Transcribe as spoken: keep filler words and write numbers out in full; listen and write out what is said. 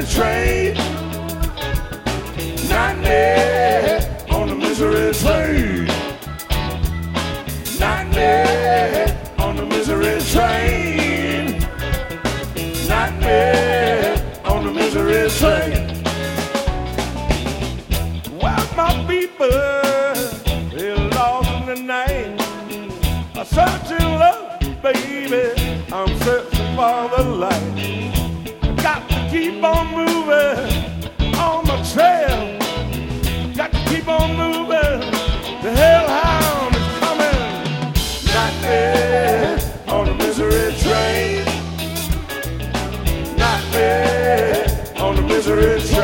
misery train. Nightmare on the misery train. Nightmare on the misery train. Nightmare on the misery train. Well, my people, they're lost in the night. I'm searching love, baby. I'm searching for the light. Got to keep on moving on my trail. Got to keep on moving. The hellhound is coming. Nightmare on the misery train. Nightmare on the misery train.